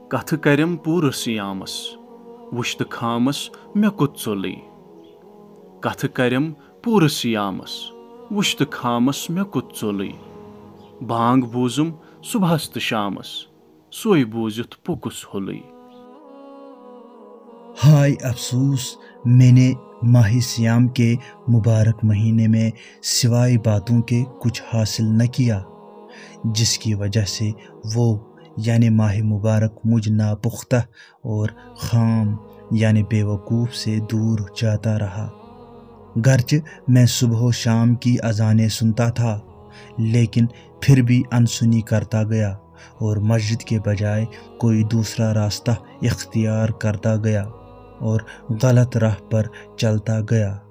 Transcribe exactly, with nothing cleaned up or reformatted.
कथ करम पूर सियामस वुश्त खामस मे कुत चुली। कथ करम पूर सियामस वुश्त खामस मे कुत चुली। बांग बूजुम सुबहस तो शामस सोई बूजित पुकुस हुली। हाय अफसोस, मैंने माही सियाम के मुबारक महीने में सिवाय बातों के कुछ हासिल न किया, जिसकी वजह से वो यानी माह मुबारक मुझ नापुख्ता और खाम यानी बेवकूफ़ से दूर जाता रहा। गर्च मैं सुबह शाम की अजानें सुनता था, लेकिन फिर भी अनसुनी करता गया और मस्जिद के बजाय कोई दूसरा रास्ता इख्तियार करता गया और गलत राह पर चलता गया।